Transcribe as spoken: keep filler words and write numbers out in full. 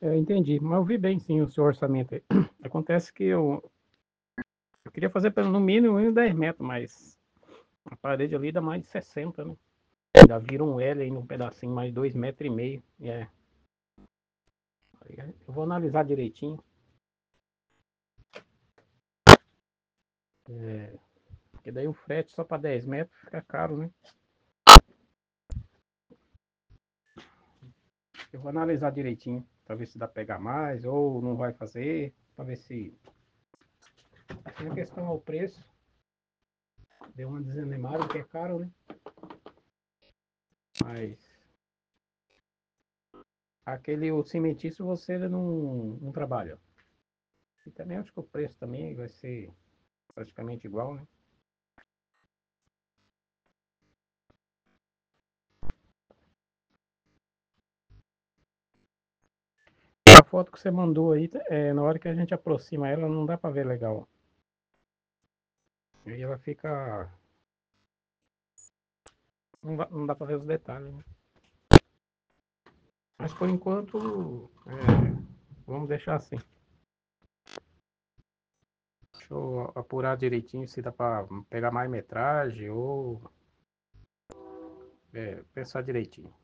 Eu entendi, mas eu vi bem sim o seu orçamento aí. Acontece que eu, eu queria fazer pelo no mínimo uns dez metros, mas a parede ali dá mais de sessenta, né? Ainda vira um L aí num pedacinho, mais dois metros e meio. E é. Eu vou analisar direitinho. É, porque daí o frete só para dez metros fica caro, né? Eu vou analisar direitinho para ver se dá pra pegar mais ou não vai fazer, para ver se. Assim, a questão é o preço. Deu uma desanimada, que é caro, né? Mas aquele o cimentício você não, não trabalha. E também acho que o preço também vai ser praticamente igual, né? A foto que você mandou aí, é, na hora que a gente aproxima ela, não dá pra ver legal. Aí ela fica. Não dá, não dá pra ver os detalhes, né? Mas por enquanto, é, vamos deixar assim. Deixa eu apurar direitinho se dá pra pegar mais metragem ou é, pensar direitinho.